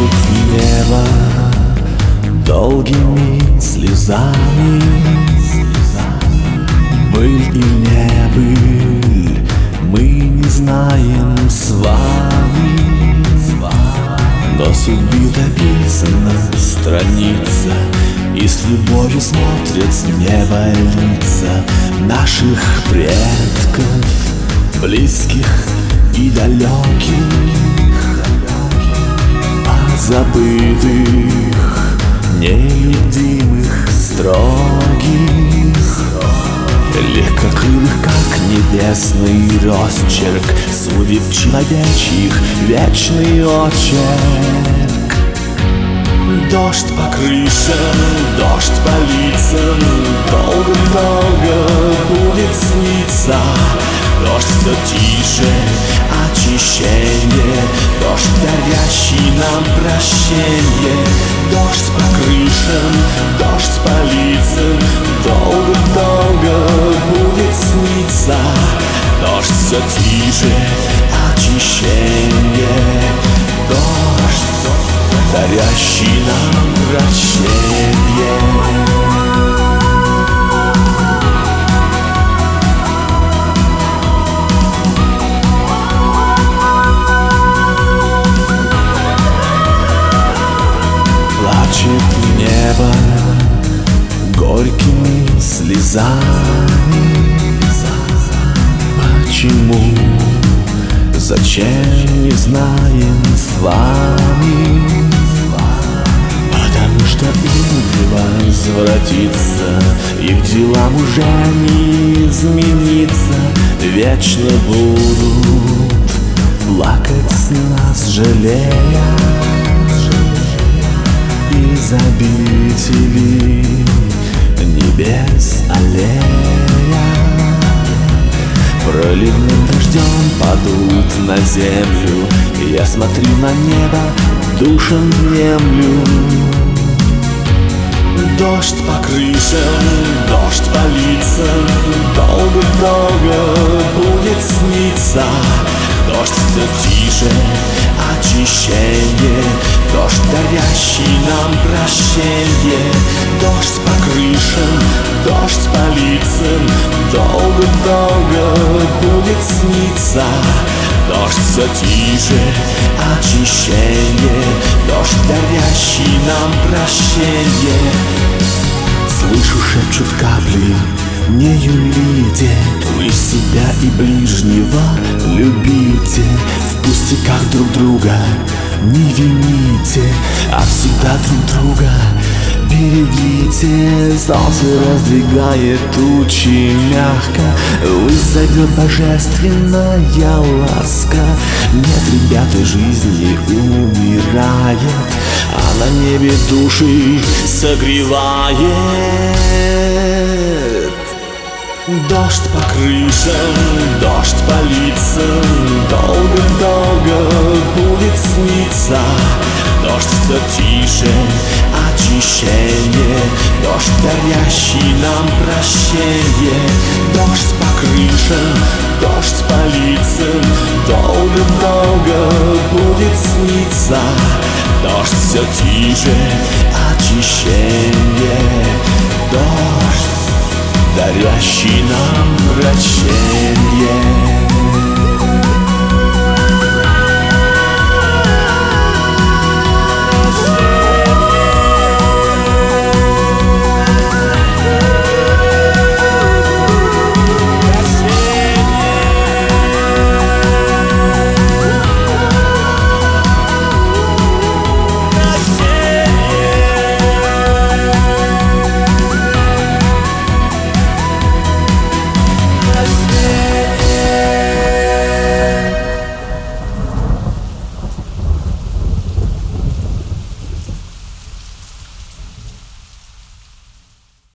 Плачет небо долгими слезами. Быль и не быль, мы не знаем с вами, но судьбе дописана страница, и с любовью смотрят с неба лица наших предков, близких и далеких, забытых, нелюдимых, строгих, легкокрылых, как небесный росчерк, судеб человечьих вечный очерк. Дождь по крышам, дождь по лицам, долго-долго будет сниться. Дождь все тише, очищение, дождь, дарящий нам прощение. Дождь по крышам, дождь по лицам, долго-долго будет сниться. Дождь все тише, очищение, дождь, дарящий нам прощение. Плачет небо горькими слезами. Почему, зачем, не знаем с вами, потому что им не возвратиться, их делам уже не измениться. Вечно будут плакать с нас, жалея из обители небес аллея. Проливным дождем падут на землю, и я смотрю на небо, душам внемлю. Дождь по крышам, дождь по лицам, долго-долго будет сниться. Дождь все тише, очищение, дождь, дарящий нам прощение. Дождь по крышам, дождь по лицам, долго-долго будет сниться. Дождь все тише, очищение, дождь, дарящий нам прощение. Слышу, шепчут капли, не юлите, вы себя и ближнего любите. В пустяках друг друга не вините, а всегда друг друга берегите. Солнце раздвигает тучи мягко, вызовет божественная ласка. Нет, ребята, жизни умирает, а на небе души согревает. Дождь по крышам, дождь по лицам, долго-долго будет сниться. Дождь все тише, очищение, дождь, дарящий нам прощение. Дождь по крышам, дождь по лицам, долго-долго будет сниться. Дождь все тише, очищение, дождь, дарящий нам прощение.